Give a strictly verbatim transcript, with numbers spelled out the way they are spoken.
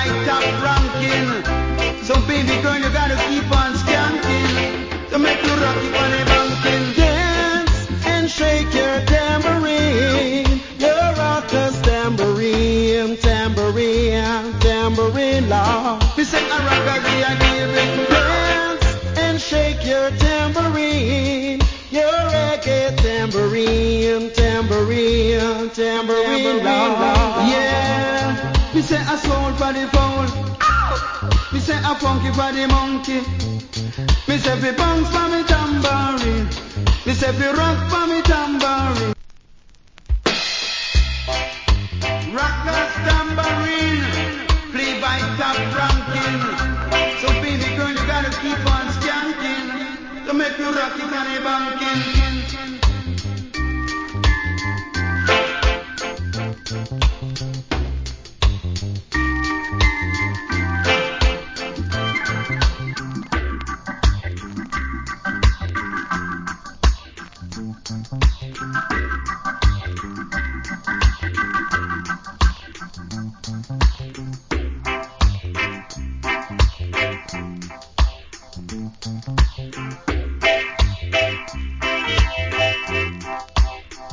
by top ranking. So baby girl, you gotta keep on skanking to make you rock it on the banking. Dance and shake your tambourine, your rocker's tambourine, tambourine, tambourine, Lord. Me say a rock a give a give it. Dance and shake your tambourine, your reggae tambourine, tambourine, tambourine, Lord. Yeah, me say a soul for the fool. Me say a funky for the monkey. Me say fi bounce for me tambourine. Me say fi rock for me tambourine. Rockers tambourine, play by top ranking. So baby girl, you gotta keep on skanking to make you rock it on the banking.